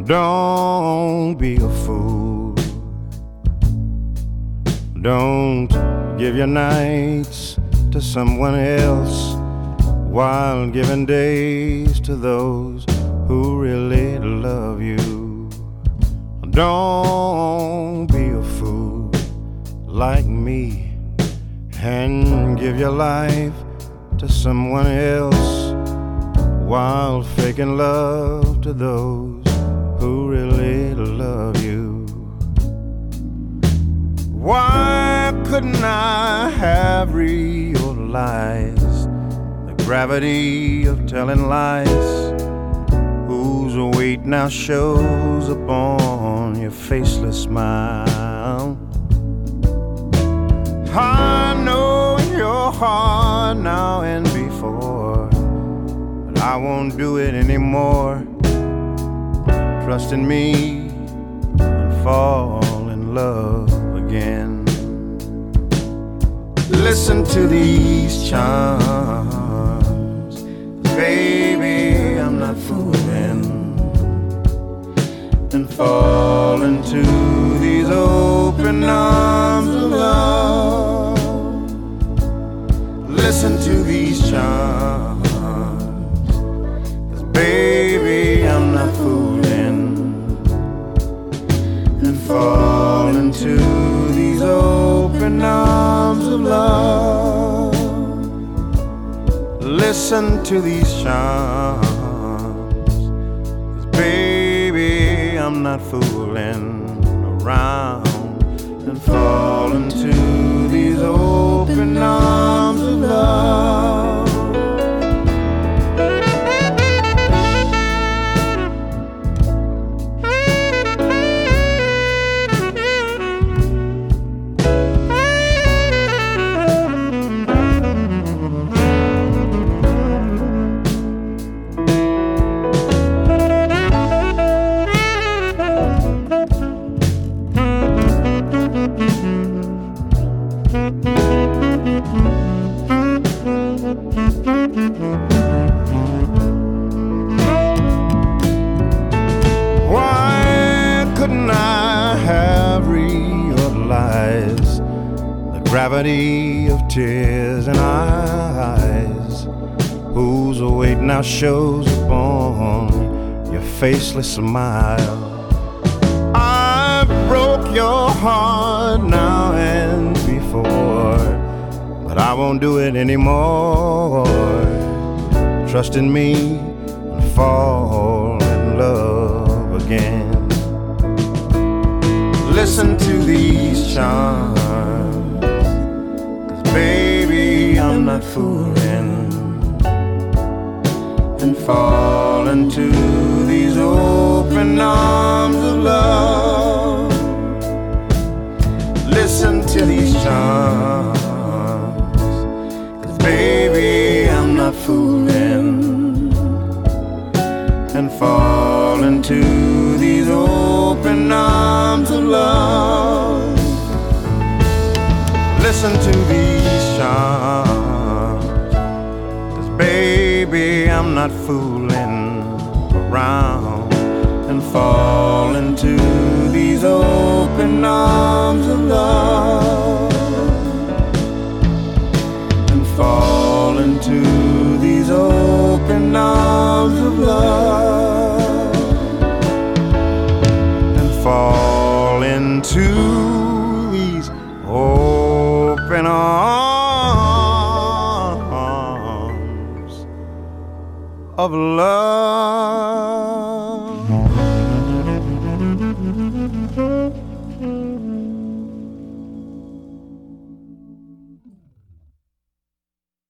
Don't be a fool. Don't give your nights to someone else while giving days to those who really love you. Don't be a fool like me and give your life to someone else while faking love to those who really love you. Why couldn't I have realized the gravity of telling lies, whose weight now shows upon your faceless smile? I know your heart now and before, but I won't do it anymore. Trust in me and fall in love again. Listen to these charms, baby, I'm not fooling, and fall into these open arms of love. Listen to these charms, 'cause baby, I'm not fooling, and fall into these open arms of love. Listen to these charms, 'cause baby, I'm not fooling around, and fall into these open arms of love. Gravity of tears and eyes, whose weight now shows upon your faceless smile. I broke your heart now and before, but I won't do it anymore. Trust in me and fall in love again. Listen to these charms, baby, I'm not fooling, and fall into these open arms of love. Listen to these charms, 'cause baby, I'm not fooling, and fall into these open arms of love. Listen to these charms, 'cause baby, I'm not fooling around, and fall into these open arms of love, and fall into these open arms of love, and fall into these open arms of love.